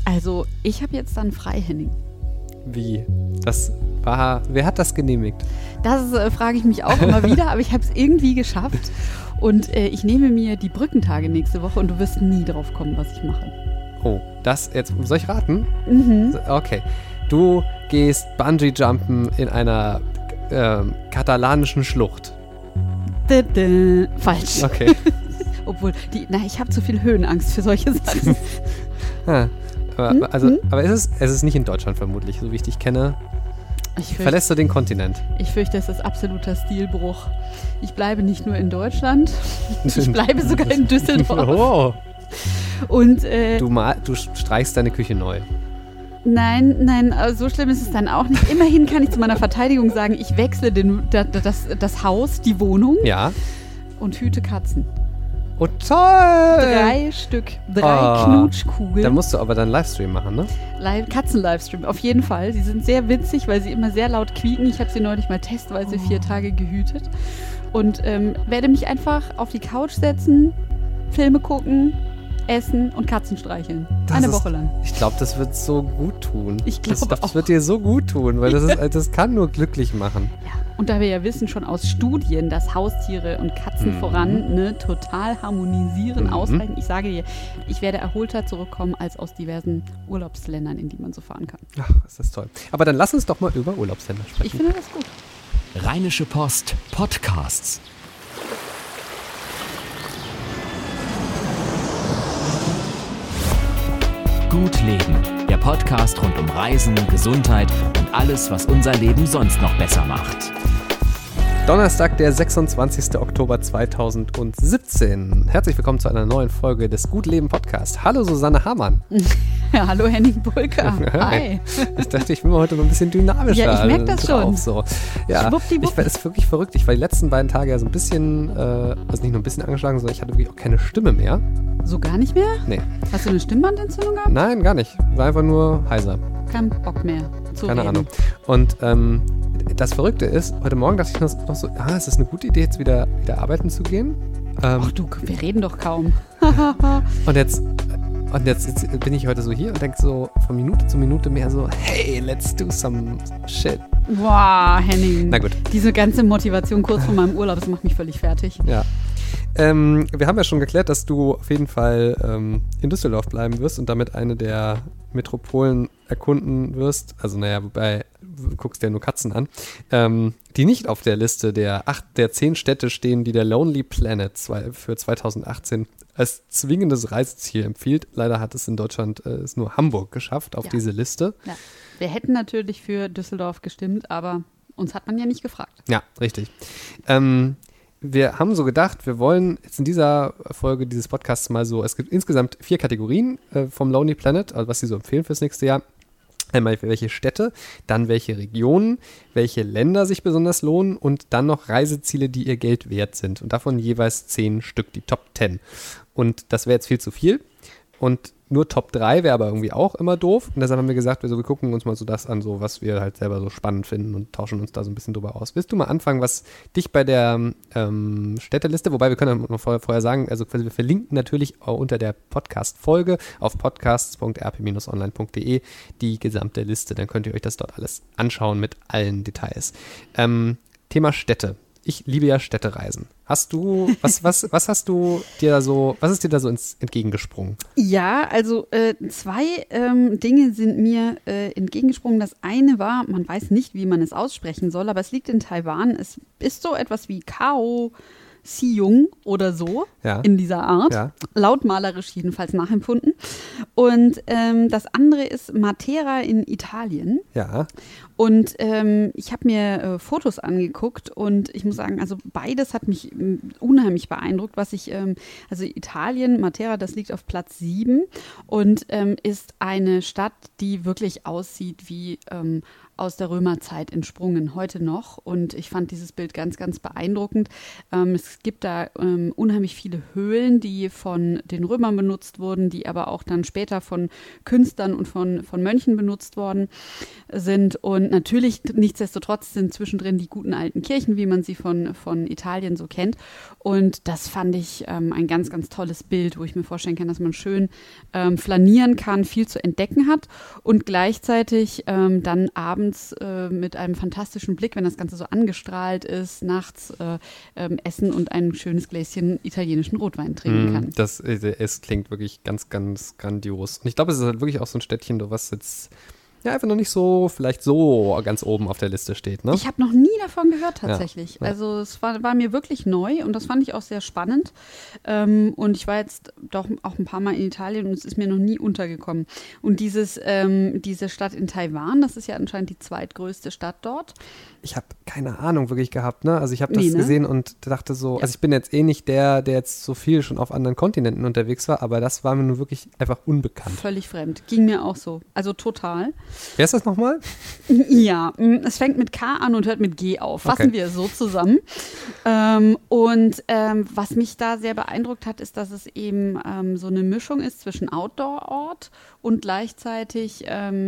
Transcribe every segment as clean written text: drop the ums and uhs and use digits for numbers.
Also, ich habe jetzt dann frei, Henning. Wie? Wer hat das genehmigt? Das frage ich mich auch immer wieder, aber ich habe es irgendwie geschafft. Und ich nehme mir die Brückentage nächste Woche und du wirst nie drauf kommen, was ich mache. Oh, soll ich raten? Mhm. Okay. Du gehst Bungee-Jumpen in einer katalanischen Schlucht. Falsch. Okay. Obwohl, ich habe zu viel Höhenangst für solche Sachen. Aber es ist nicht in Deutschland vermutlich, so wie ich dich kenne. Verlässt du den Kontinent? Ich fürchte, es ist absoluter Stilbruch. Ich bleibe nicht nur in Deutschland, ich bleibe sogar in Düsseldorf. Oh. Und, du streichst deine Küche neu. Nein, so schlimm ist es dann auch nicht. Immerhin kann ich zu meiner Verteidigung sagen, ich wechsle das Haus, die Wohnung, ja, und hüte Katzen. Oh, toll! 3 Stück, 3 Knutschkugeln. Da musst du aber dann Livestream machen, ne? Katzen-Livestream, auf jeden Fall. Sie sind sehr witzig, weil sie immer sehr laut quieken. Ich habe sie neulich mal testweise 4 Tage gehütet. Und werde mich einfach auf die Couch setzen, Filme gucken, essen und Katzen streicheln. Eine Woche lang. Ich glaube, das wird so gut tun. Ich glaube auch. Das wird dir so gut tun, weil das kann nur glücklich machen. Ja, und da wir ja wissen schon aus Studien, dass Haustiere und Katzen voran total harmonisieren, ausreichen. Ich sage dir, ich werde erholter zurückkommen als aus diversen Urlaubsländern, in die man so fahren kann. Ach, ist das toll. Aber dann lass uns doch mal über Urlaubsländer sprechen. Ich finde das gut. Rheinische Post Podcasts. Gut Leben, der Podcast rund um Reisen, Gesundheit und alles, was unser Leben sonst noch besser macht. Donnerstag, der 26. Oktober 2017. Herzlich willkommen zu einer neuen Folge des Gut Leben Podcasts. Hallo Susanne Hamann. Ja, hallo Henning Bulka. Hi. Ich dachte, ich bin mal heute mal ein bisschen dynamischer. Ja, ich merke das drauf, schon. So. Ja, es ist wirklich verrückt. Ich war die letzten beiden Tage ja so ein bisschen, also nicht nur ein bisschen angeschlagen, sondern ich hatte wirklich auch keine Stimme mehr. So gar nicht mehr? Nee. Hast du eine Stimmbandentzündung gehabt? Nein, gar nicht. War einfach nur heiser. Kein Bock mehr zu Keine reden. Ahnung. Und das Verrückte ist, heute Morgen dachte ich noch so, es ist eine gute Idee, jetzt wieder arbeiten zu gehen. Ach du, wir reden doch kaum. Und jetzt bin ich heute so hier und denke so von Minute zu Minute mehr so, hey, let's do some shit. Wow, Henning. Na gut. Diese ganze Motivation kurz vor meinem Urlaub, das macht mich völlig fertig. Ja. Wir haben ja schon geklärt, dass du auf jeden Fall in Düsseldorf bleiben wirst und damit eine der Metropolen erkunden wirst. Also wobei, du guckst dir nur Katzen an, die nicht auf der Liste der 10 Städte stehen, die der Lonely Planet für 2018 als zwingendes Reiseziel empfiehlt. Leider hat es in Deutschland ist nur Hamburg geschafft auf diese Liste. Ja. Wir hätten natürlich für Düsseldorf gestimmt, aber uns hat man ja nicht gefragt. Ja, richtig. Wir haben so gedacht, wir wollen jetzt in dieser Folge dieses Podcasts mal so, es gibt insgesamt 4 Kategorien vom Lonely Planet, also was sie so empfehlen fürs nächste Jahr. Einmal welche Städte, dann welche Regionen, welche Länder sich besonders lohnen und dann noch Reiseziele, die ihr Geld wert sind. Und davon jeweils 10 Stück, die Top 10. Und das wäre jetzt viel zu viel. Und nur Top 3 wäre aber irgendwie auch immer doof. Und deshalb haben wir gesagt, wir gucken uns mal so das an, so was wir halt selber so spannend finden und tauschen uns da so ein bisschen drüber aus. Willst du mal anfangen, was dich bei der Städteliste, wobei wir können ja noch vorher sagen, also wir verlinken natürlich auch unter der Podcast-Folge auf podcasts.rp-online.de die gesamte Liste. Dann könnt ihr euch das dort alles anschauen mit allen Details. Thema Städte. Ich liebe ja Städtereisen. Was ist dir da so entgegengesprungen? Ja, also 2 Dinge sind mir entgegengesprungen. Das eine war, man weiß nicht, wie man es aussprechen soll, aber es liegt in Taiwan. Es ist so etwas wie Kaohsiung oder so in dieser Art. Ja. Lautmalerisch jedenfalls nachempfunden. Und das andere ist Matera in Italien. Ja. Und ich habe mir Fotos angeguckt und ich muss sagen, also beides hat mich unheimlich beeindruckt, also Italien, Matera, das liegt auf Platz 7 und ist eine Stadt, die wirklich aussieht wie aus der Römerzeit entsprungen, heute noch. Und ich fand dieses Bild ganz, ganz beeindruckend. Es gibt da unheimlich viele Höhlen, die von den Römern benutzt wurden, die aber auch dann später von Künstlern und von Mönchen benutzt worden sind. Und natürlich, nichtsdestotrotz sind zwischendrin die guten alten Kirchen, wie man sie von Italien so kennt. Und das fand ich ein ganz, ganz tolles Bild, wo ich mir vorstellen kann, dass man schön flanieren kann, viel zu entdecken hat und gleichzeitig dann abends mit einem fantastischen Blick, wenn das Ganze so angestrahlt ist, nachts essen und ein schönes Gläschen italienischen Rotwein trinken kann. Es klingt wirklich ganz, ganz grandios. Und ich glaube, es ist halt wirklich auch so ein Städtchen, was jetzt einfach noch nicht so, vielleicht so ganz oben auf der Liste steht, ne? Ich habe noch nie davon gehört tatsächlich. Ja. Also es war mir wirklich neu und das fand ich auch sehr spannend. Und ich war jetzt doch auch ein paar Mal in Italien und es ist mir noch nie untergekommen. Und diese Stadt in Taiwan, das ist ja anscheinend die zweitgrößte Stadt dort. Ich habe keine Ahnung wirklich gehabt, ne? Also ich habe das gesehen und dachte so, also ich bin jetzt nicht der jetzt so viel schon auf anderen Kontinenten unterwegs war, aber das war mir nun wirklich einfach unbekannt. Völlig fremd. Ging mir auch so. Also total. Wer ist das nochmal? Ja, es fängt mit K an und hört mit G auf. Fassen wir es so zusammen. Was mich da sehr beeindruckt hat, ist, dass es eben so eine Mischung ist zwischen Outdoor-Ort und gleichzeitig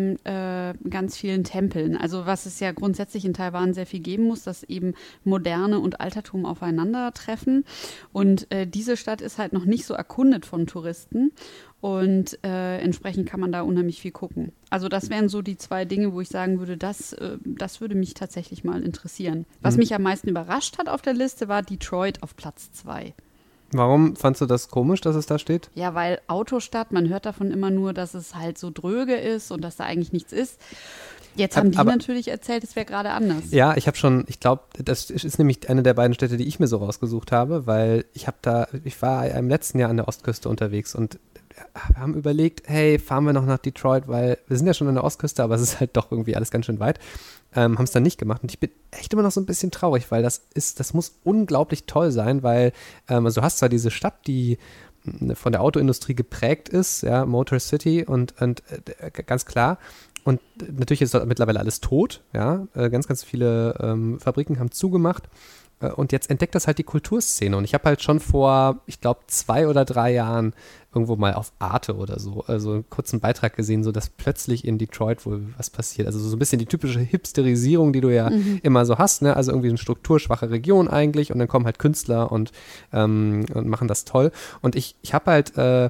ganz vielen Tempeln. Also was es ja grundsätzlich in Taiwan sehr viel geben muss, dass eben Moderne und Altertum aufeinandertreffen. Und diese Stadt ist halt noch nicht so erkundet von Touristen. Und entsprechend kann man da unheimlich viel gucken. Also das wären so die zwei Dinge, wo ich sagen würde, das würde mich tatsächlich mal interessieren. Was mich am meisten überrascht hat auf der Liste, war Detroit auf Platz 2. Warum fandst du das komisch, dass es da steht? Ja, weil Autostadt, man hört davon immer nur, dass es halt so dröge ist und dass da eigentlich nichts ist. Jetzt haben die natürlich erzählt, es wäre gerade anders. Ja, ich glaube, das ist nämlich eine der beiden Städte, die ich mir so rausgesucht habe, weil ich war im letzten Jahr an der Ostküste unterwegs und wir haben überlegt, hey, fahren wir noch nach Detroit, weil wir sind ja schon an der Ostküste, aber es ist halt doch irgendwie alles ganz schön weit. Haben es dann nicht gemacht und ich bin echt immer noch so ein bisschen traurig, weil das muss unglaublich toll sein, weil also du hast zwar diese Stadt, die von der Autoindustrie geprägt ist, ja, Motor City und ganz klar. Und natürlich ist dort mittlerweile alles tot, ja. Ganz, ganz viele Fabriken haben zugemacht. Und jetzt entdeckt das halt die Kulturszene. Und ich habe halt schon vor, ich glaube, 2 oder 3 Jahren irgendwo mal auf Arte oder so, also einen kurzen Beitrag gesehen, so dass plötzlich in Detroit wohl was passiert. Also so ein bisschen die typische Hipsterisierung, die du ja immer so hast, ne? Also irgendwie eine strukturschwache Region eigentlich und dann kommen halt Künstler und machen das toll. Und ich habe halt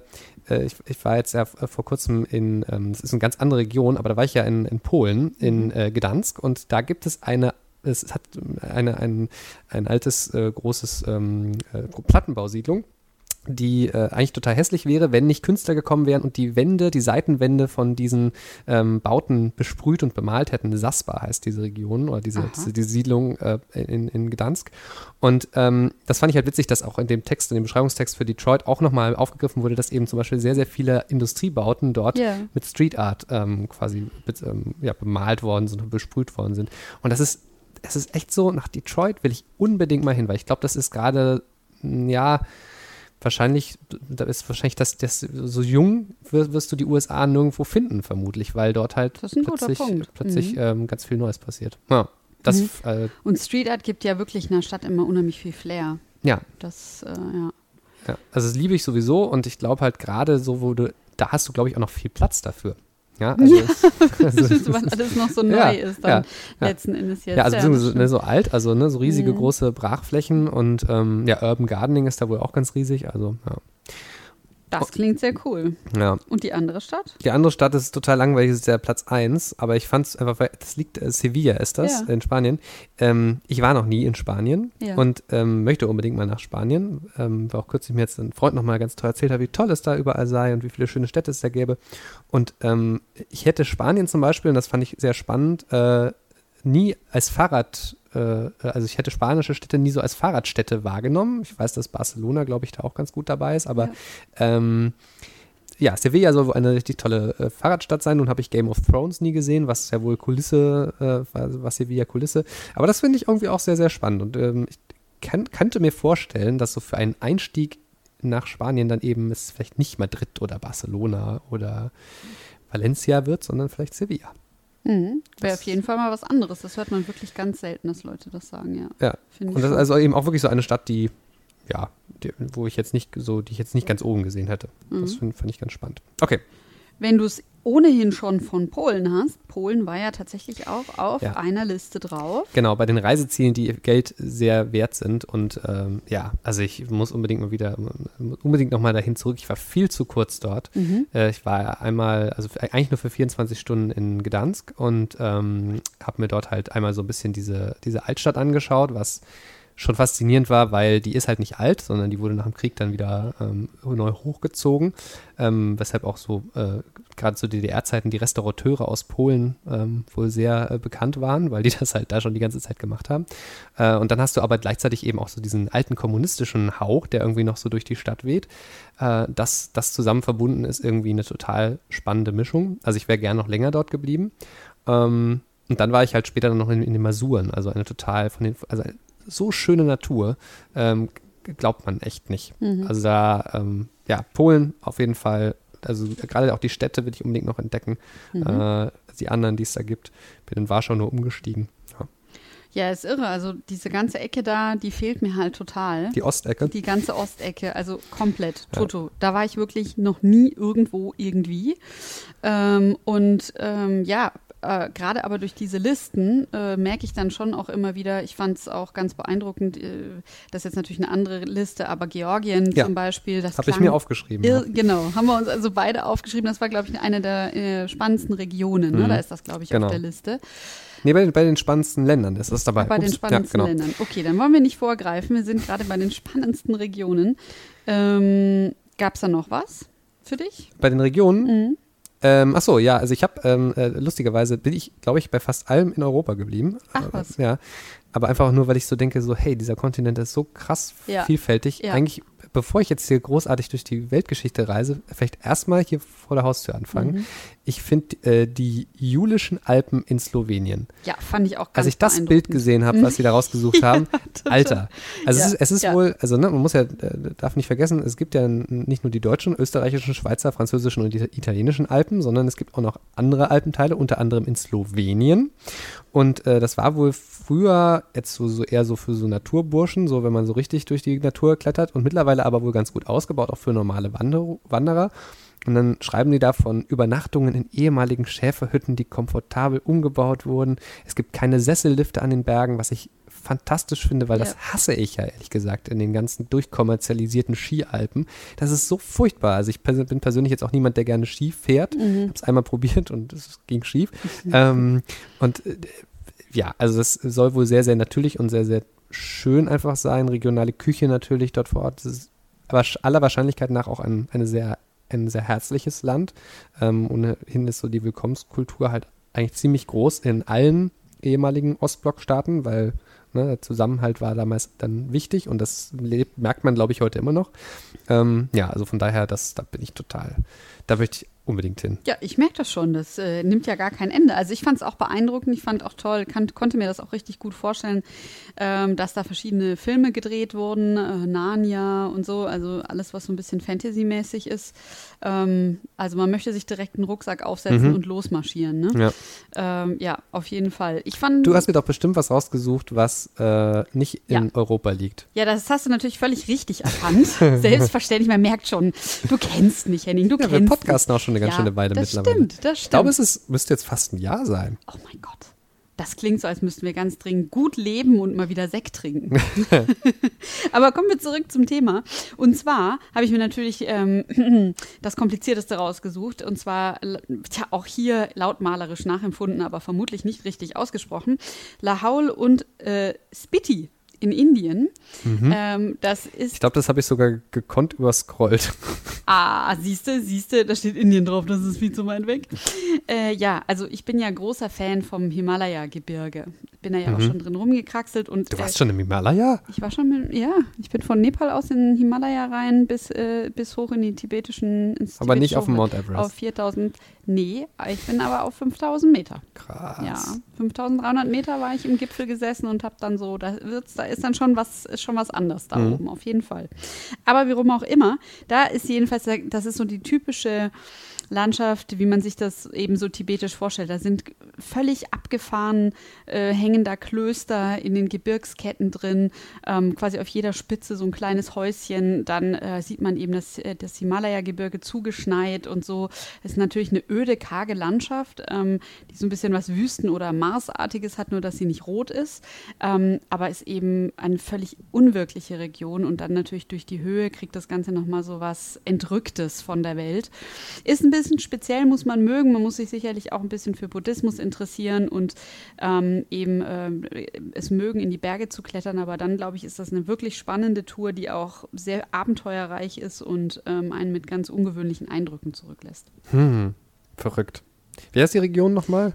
ich war jetzt ja vor kurzem das ist eine ganz andere Region, aber da war ich ja in Polen, in Gdansk und da gibt es es hat ein altes, großes Plattenbausiedlung, die eigentlich total hässlich wäre, wenn nicht Künstler gekommen wären und die Seitenwände von diesen Bauten besprüht und bemalt hätten. Sasba heißt diese Region oder diese Siedlung in Gdansk. Und das fand ich halt witzig, dass auch in dem Beschreibungstext für Detroit auch nochmal aufgegriffen wurde, dass eben zum Beispiel sehr, sehr viele Industriebauten dort mit Street Art quasi bemalt worden sind und besprüht worden sind. Und es ist echt so, nach Detroit will ich unbedingt mal hin, weil ich glaube, das ist gerade, wahrscheinlich das so jung wirst du die USA nirgendwo finden, vermutlich, weil dort halt plötzlich ganz viel Neues passiert. Ja, und Street Art gibt ja wirklich einer Stadt immer unheimlich viel Flair. Ja. Ja, also das liebe ich sowieso und ich glaube halt gerade so, da hast du, glaube ich, auch noch viel Platz dafür. Ja, also, weil alles noch so neu ist dann letzten Endes jetzt. Ja, also so alt, also so riesige große Brachflächen und Urban Gardening ist da wohl auch ganz riesig, also ja. Das klingt sehr cool. Ja. Und die andere Stadt? Die andere Stadt ist total langweilig, das ist der Platz 1, aber ich fand es einfach, weil das liegt, Sevilla ist das, in Spanien. Ich war noch nie in Spanien und möchte unbedingt mal nach Spanien, weil auch kürzlich mir jetzt ein Freund nochmal ganz toll erzählt hat, wie toll es da überall sei und wie viele schöne Städte es da gäbe. Und ich hätte Spanien zum Beispiel, und das fand ich sehr spannend, nie als also ich hätte spanische Städte nie so als Fahrradstädte wahrgenommen. Ich weiß, dass Barcelona, glaube ich, da auch ganz gut dabei ist, aber Sevilla soll wohl eine richtig tolle Fahrradstadt sein. Nun habe ich Game of Thrones nie gesehen, was ja wohl Kulisse, was Sevilla Kulisse. Aber das finde ich irgendwie auch sehr, sehr spannend. Und ich könnte mir vorstellen, dass so für einen Einstieg nach Spanien dann eben es vielleicht nicht Madrid oder Barcelona oder Valencia wird, sondern vielleicht Sevilla. Wäre auf jeden Fall mal was anderes. Das hört man wirklich ganz selten, dass Leute das sagen, ja. Ja, und das ist also eben auch wirklich so eine Stadt, die ich jetzt nicht ganz oben gesehen hätte. Das fand ich ganz spannend. Okay. Wenn du es ohnehin schon von Polen hast, Polen war ja tatsächlich auch auf einer Liste drauf. Genau, bei den Reisezielen, die Geld sehr wert sind. Und also ich muss unbedingt nochmal dahin zurück. Ich war viel zu kurz dort. Ich war einmal, also eigentlich nur für 24 Stunden in Gdansk und habe mir dort halt einmal so ein bisschen diese Altstadt angeschaut, was schon faszinierend war, weil die ist halt nicht alt, sondern die wurde nach dem Krieg dann wieder neu hochgezogen, weshalb auch so gerade zu DDR-Zeiten die Restaurateure aus Polen wohl sehr bekannt waren, weil die das halt da schon die ganze Zeit gemacht haben. Und dann hast du aber gleichzeitig eben auch so diesen alten kommunistischen Hauch, der irgendwie noch so durch die Stadt weht. Das zusammen verbunden ist irgendwie eine total spannende Mischung. Also ich wäre gern noch länger dort geblieben. Und dann war ich halt später noch in den Masuren, also so schöne Natur, glaubt man echt nicht. Also da, Polen auf jeden Fall, also gerade auch die Städte will ich unbedingt noch entdecken, die anderen, die es da gibt. Bin in Warschau nur umgestiegen. Ja, ist irre. Also diese ganze Ecke da, die fehlt mir halt total. Die Ostecke? Die ganze Ostecke, also komplett, Toto. Da war ich wirklich noch nie irgendwo irgendwie. Gerade aber durch diese Listen merke ich dann schon auch immer wieder, ich fand es auch ganz beeindruckend, das ist jetzt natürlich eine andere Liste, aber Georgien zum Beispiel. Das habe ich mir aufgeschrieben. Genau, haben wir uns also beide aufgeschrieben. Das war, glaube ich, eine der spannendsten Regionen. Ne? Da ist das, glaube ich, auf der Liste. Nee, bei den spannendsten Ländern ist das dabei. Bei den spannendsten Ländern. Okay, dann wollen wir nicht vorgreifen. Wir sind gerade bei den spannendsten Regionen. Gab es da noch was für dich? Bei den Regionen? Also ich habe, lustigerweise bin ich, glaube ich, bei fast allem in Europa geblieben. Ach was. Ja, aber einfach nur, weil ich so denke, so hey, dieser Kontinent ist so krass vielfältig. Ja. Eigentlich, bevor ich jetzt hier großartig durch die Weltgeschichte reise, vielleicht erstmal hier vor der Haustür anfangen. Ich finde die Julischen Alpen in Slowenien. Ja, fand ich auch ganz Als ich das Bild gesehen habe, was sie da rausgesucht haben, Alter. Also es ist wohl, also man muss darf nicht vergessen, es gibt ja nicht nur die deutschen, österreichischen, Schweizer, französischen und italienischen Alpen, sondern es gibt auch noch andere Alpenteile, unter anderem in Slowenien. Und das war wohl früher jetzt so eher so für so Naturburschen, so wenn man so richtig durch die Natur klettert und mittlerweile aber wohl ganz gut ausgebaut, auch für normale Wanderer. Und dann schreiben die da von Übernachtungen in ehemaligen Schäferhütten, die komfortabel umgebaut wurden. Es gibt keine Sessellifte an den Bergen, was ich fantastisch finde, weil das hasse ich ja ehrlich gesagt in den ganzen durchkommerzialisierten Skialpen. Das ist so furchtbar. Also ich bin persönlich jetzt auch niemand, der gerne Ski fährt. Ich habe es einmal probiert und es ging schief. Also das soll wohl sehr, sehr natürlich und sehr, sehr schön einfach sein. Regionale Küche natürlich dort vor Ort. Das ist aber aller Wahrscheinlichkeit nach auch ein sehr herzliches Land. Ohnehin ist so die Willkommenskultur halt eigentlich ziemlich groß in allen ehemaligen Ostblockstaaten, weil der Zusammenhalt war damals dann wichtig und das merkt man, glaube ich, heute immer noch. Also von daher, da möchte ich unbedingt hin. Ja, ich merke das schon. Das nimmt ja gar kein Ende. Also ich fand es auch beeindruckend. Ich fand auch toll, konnte mir das auch richtig gut vorstellen, dass da verschiedene Filme gedreht wurden, Narnia und so, also alles, was so ein bisschen Fantasy-mäßig ist. Also man möchte sich direkt einen Rucksack aufsetzen und losmarschieren. Ne? Ja, auf jeden Fall. Du hast mir doch bestimmt was rausgesucht, was nicht in Europa liegt. Ja, das hast du natürlich völlig richtig erkannt. Selbstverständlich, man merkt schon, du kennst mich, Henning, du kennst mich. Wir podcasten auch schon eine ganz schöne Weile mittlerweile. Das stimmt. Ich glaube, müsste jetzt fast ein Jahr sein. Oh mein Gott. Das klingt so, als müssten wir ganz dringend gut leben und mal wieder Sekt trinken. Aber kommen wir zurück zum Thema. Und zwar habe ich mir natürlich das Komplizierteste rausgesucht. Und zwar, auch hier lautmalerisch nachempfunden, aber vermutlich nicht richtig ausgesprochen. Lahaul und Spiti in Indien. Das ist. Ich glaube, das habe ich sogar gekonnt überscrollt. Siehste, da steht Indien drauf, das ist viel zu weit weg. Also ich bin ja großer Fan vom Himalaya-Gebirge. Bin da ja auch schon drin rumgekraxelt. Und, du warst schon im Himalaya? Ich war schon, ich bin von Nepal aus in den Himalaya rein bis hoch in die tibetischen. Aber nicht auf dem Mount Everest? Auf 4000, nee, ich bin aber auf 5000 Meter. Krass. Ja, 5300 Meter war ich im Gipfel gesessen und habe dann so, da wird es da ist dann schon was anderes da oben, auf jeden Fall. Aber wie rum auch immer, da ist jedenfalls, das ist so die typische Landschaft, wie man sich das eben so tibetisch vorstellt. Da sind völlig abgefahren hängender Klöster in den Gebirgsketten drin, quasi auf jeder Spitze so ein kleines Häuschen. Dann sieht man eben das Himalaya-Gebirge zugeschneit und so. Es ist natürlich eine öde, karge Landschaft, die so ein bisschen was Wüsten- oder Marsartiges hat, nur dass sie nicht rot ist. Aber ist eben eine völlig unwirkliche Region und dann natürlich durch die Höhe kriegt das Ganze nochmal so was Entrücktes von der Welt. Ist ein bisschen speziell, muss man mögen. Man muss sich sicherlich auch ein bisschen für Buddhismus interessieren und es mögen, in die Berge zu klettern. Aber dann, glaube ich, ist das eine wirklich spannende Tour, die auch sehr abenteuerreich ist und einen mit ganz ungewöhnlichen Eindrücken zurücklässt. Verrückt. Wie heißt die Region nochmal?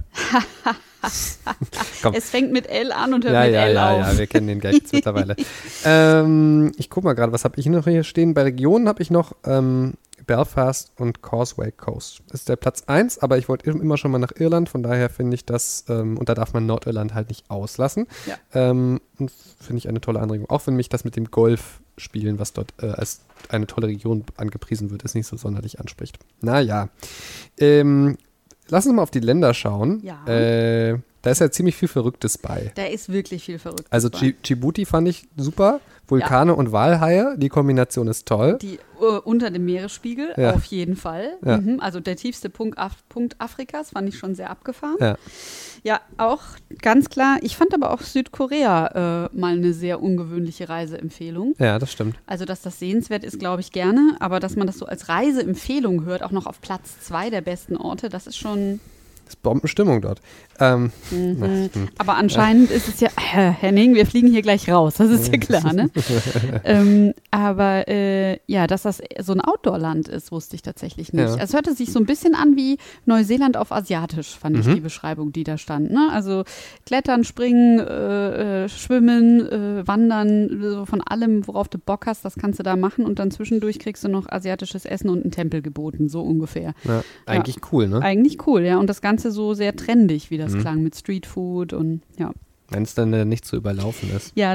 Es fängt mit L an und hört mit L auf. Ja, wir kennen den Gag mittlerweile. Ich gucke mal gerade, was habe ich noch hier stehen? Bei Regionen habe ich noch Belfast und Causeway Coast. Das ist der Platz 1, aber ich wollte immer schon mal nach Irland, von daher finde ich das, und da darf man Nordirland halt nicht auslassen. Ja. Und finde ich eine tolle Anregung. Auch wenn mich das mit dem Golfspielen, was dort als eine tolle Region angepriesen wird, ist nicht so sonderlich anspricht. Naja. Lass uns mal auf die Länder schauen. Ja. Da ist ja ziemlich viel Verrücktes bei. Da ist wirklich viel Verrücktes bei. Also Djibouti fand ich super. Vulkane und Walhaie, die Kombination ist toll. Die unter dem Meeresspiegel, auf jeden Fall. Ja. Also der tiefste Punkt Afrikas, fand ich schon sehr abgefahren. Ja. Ja, auch ganz klar. Ich fand aber auch Südkorea mal eine sehr ungewöhnliche Reiseempfehlung. Ja, das stimmt. Also, dass das sehenswert ist, glaube ich gerne. Aber dass man das so als Reiseempfehlung hört, auch noch auf Platz 2 der besten Orte, das ist schon... Das ist Bombenstimmung dort. Aber anscheinend ist es ja, Henning, wir fliegen hier gleich raus, das ist ja klar, ne? Ja, dass das so ein Outdoor-Land ist, wusste ich tatsächlich nicht. Ja. Also es hörte sich so ein bisschen an wie Neuseeland auf asiatisch, fand ich die Beschreibung, die da stand. Ne? Also Klettern, Springen, Schwimmen, Wandern, so von allem, worauf du Bock hast, das kannst du da machen und dann zwischendurch kriegst du noch asiatisches Essen und einen Tempel geboten, so ungefähr. Ja, eigentlich cool, ne? Eigentlich cool, ja. Und das Ganze so sehr trendig, wie das klang, mit Streetfood und ja. Wenn es dann nicht so überlaufen ist. Ja.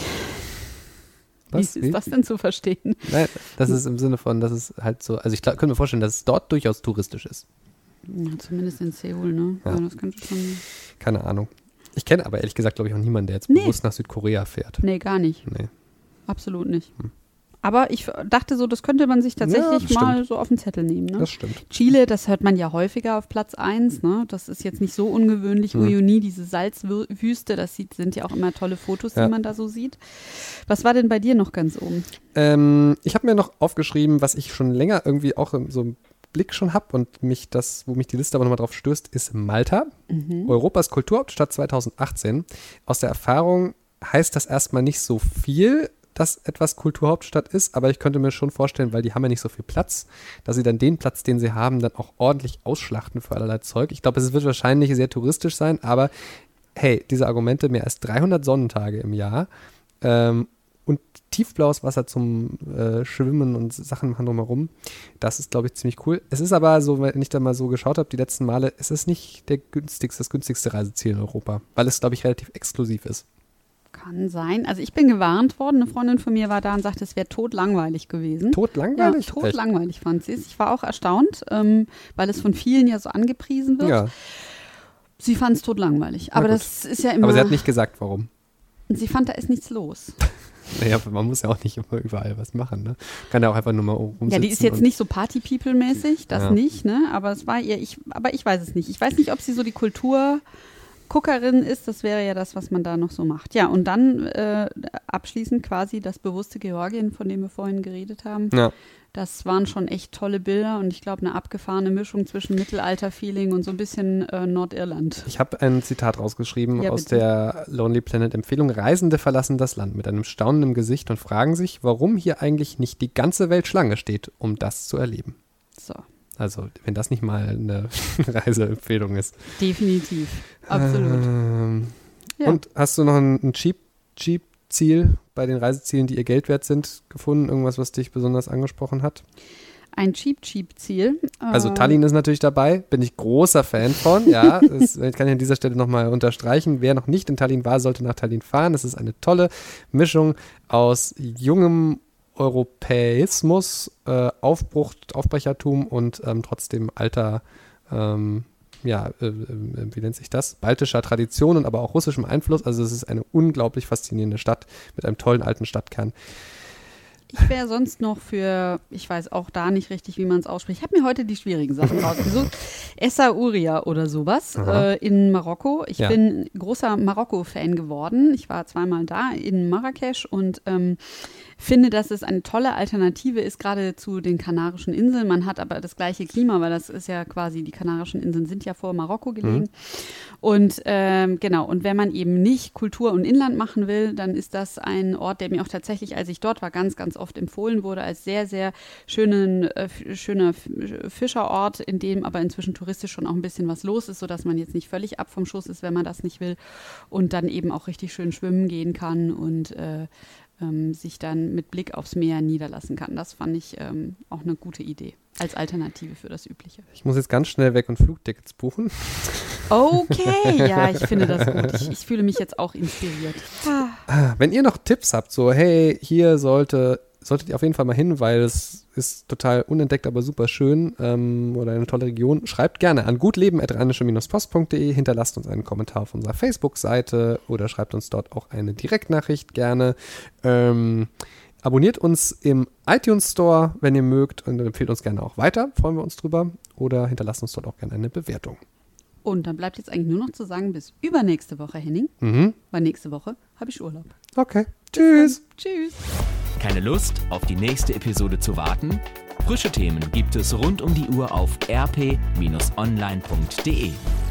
Was? Wie ist das denn zu verstehen? Nein, das ist im Sinne von, dass es halt so, also ich könnte mir vorstellen, dass es dort durchaus touristisch ist. Ja, zumindest in Seoul, ne? Ja. Das könnte schon... Keine Ahnung. Ich kenne aber ehrlich gesagt, glaube ich, auch niemanden, der jetzt bewusst nach Südkorea fährt. Nee, gar nicht. Nee. Absolut nicht. Aber ich dachte so, das könnte man sich tatsächlich mal so auf den Zettel nehmen. Ne? Das stimmt. Chile, das hört man ja häufiger auf Platz 1. Ne? Das ist jetzt nicht so ungewöhnlich. Uyuni, diese Salzwüste, sind ja auch immer tolle Fotos, die man da so sieht. Was war denn bei dir noch ganz oben? Ich habe mir noch aufgeschrieben, was ich schon länger irgendwie auch so im Blick schon habe und wo mich die Liste aber nochmal drauf stößt, ist Malta. Europas Kulturhauptstadt 2018. Aus der Erfahrung heißt das erstmal nicht so viel, dass etwas Kulturhauptstadt ist, aber ich könnte mir schon vorstellen, weil die haben ja nicht so viel Platz, dass sie dann den Platz, den sie haben, dann auch ordentlich ausschlachten für allerlei Zeug. Ich glaube, es wird wahrscheinlich sehr touristisch sein, aber hey, diese Argumente, mehr als 300 Sonnentage im Jahr und tiefblaues Wasser zum Schwimmen und Sachen machen drumherum, das ist, glaube ich, ziemlich cool. Es ist aber so, wenn ich da mal so geschaut habe, die letzten Male, es ist nicht das günstigste Reiseziel in Europa, weil es, glaube ich, relativ exklusiv ist. Kann sein. Also ich bin gewarnt worden. Eine Freundin von mir war da und sagte, es wäre totlangweilig gewesen. Totlangweilig? Ja, totlangweilig fand sie es. Ich war auch erstaunt, weil es von vielen ja so angepriesen wird. Ja. Sie fand es totlangweilig. Aber das ist ja immer... Aber sie hat nicht gesagt, warum. Sie fand, da ist nichts los. Naja, man muss ja auch nicht immer überall was machen, ne? Kann ja auch einfach nur mal rumsitzen. Ja, die ist jetzt nicht so Party-People-mäßig, das nicht, ne? Aber es war ihr, aber ich weiß es nicht. Ich weiß nicht, ob sie so die Kulturguckerin ist, das wäre ja das, was man da noch so macht. Ja, und dann abschließend quasi das bewusste Georgien, von dem wir vorhin geredet haben. Ja. Das waren schon echt tolle Bilder und ich glaube, eine abgefahrene Mischung zwischen Mittelalter-Feeling und so ein bisschen Nordirland. Ich habe ein Zitat rausgeschrieben aus der Lonely Planet Empfehlung. Reisende verlassen das Land mit einem staunenden Gesicht und fragen sich, warum hier eigentlich nicht die ganze Welt Schlange steht, um das zu erleben. So. Also, wenn das nicht mal eine Reiseempfehlung ist. Definitiv. Absolut. Ja. Und hast du noch ein Cheap-Ziel bei den Reisezielen, die ihr Geld wert sind, gefunden? Irgendwas, was dich besonders angesprochen hat? ein Cheap-Ziel. Also Tallinn ist natürlich dabei, bin ich großer Fan von, ja, das kann ich an dieser Stelle nochmal unterstreichen. Wer noch nicht in Tallinn war, sollte nach Tallinn fahren. Es ist eine tolle Mischung aus jungem Europäismus, Aufbrechertum und trotzdem alter, wie nennt sich das? Baltischer Tradition und aber auch russischem Einfluss. Also es ist eine unglaublich faszinierende Stadt mit einem tollen alten Stadtkern. Ich wäre sonst noch für, ich weiß auch da nicht richtig, wie man es ausspricht. Ich habe mir heute die schwierigen Sachen rausgesucht. Essaouira oder sowas in Marokko. Ich bin großer Marokko-Fan geworden. Ich war zweimal da in Marrakesch und finde, dass es eine tolle Alternative ist, gerade zu den Kanarischen Inseln. Man hat aber das gleiche Klima, weil das ist ja quasi, die Kanarischen Inseln sind ja vor Marokko gelegen. Und genau, und wenn man eben nicht Kultur und Inland machen will, dann ist das ein Ort, der mir auch tatsächlich, als ich dort war, ganz, ganz oft empfohlen wurde, als sehr, sehr schöner Fischerort, in dem aber inzwischen touristisch schon auch ein bisschen was los ist, sodass man jetzt nicht völlig ab vom Schuss ist, wenn man das nicht will und dann eben auch richtig schön schwimmen gehen kann und sich dann mit Blick aufs Meer niederlassen kann. Das fand ich auch eine gute Idee als Alternative für das Übliche. Ich muss jetzt ganz schnell weg und Flugtickets buchen. Okay, ja, ich finde das gut. Ich fühle mich jetzt auch inspiriert. Wenn ihr noch Tipps habt, so hey, hier solltet ihr auf jeden Fall mal hin, weil es ist total unentdeckt, aber super schön oder eine tolle Region, schreibt gerne an gutleben@rheinische-post.de, hinterlasst uns einen Kommentar auf unserer Facebook-Seite oder schreibt uns dort auch eine Direktnachricht gerne. Abonniert uns im iTunes Store, wenn ihr mögt, und empfehlt uns gerne auch weiter, freuen wir uns drüber, oder hinterlasst uns dort auch gerne eine Bewertung. Und dann bleibt jetzt eigentlich nur noch zu sagen, bis übernächste Woche, Henning, weil nächste Woche habe ich Urlaub. Okay, tschüss. Tschüss. Keine Lust, auf die nächste Episode zu warten? Frische Themen gibt es rund um die Uhr auf rp-online.de.